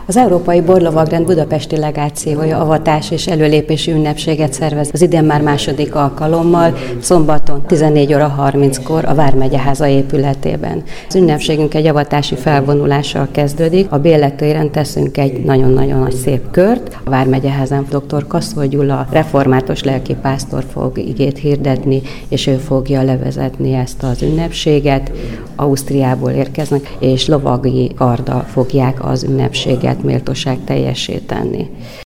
Az Európai Borlovagrend budapesti legációja avatás és előlépési ünnepséget szervez az idén már második alkalommal, szombaton 14 óra 30-kor a Vármegyeháza épületében. Az ünnepségünk egy avatási felvonulással kezdődik, a Bélektéren teszünk egy nagyon-nagyon nagy szép kört. A Vármegyeházán dr. Kaszol Gyula református lelkipásztor fog igét hirdetni, és ő fogja levezetni ezt az ünnepséget. Ausztriából érkeznek, és lovagi karddal fogják az ünnepséget méltóság teljessé tenni.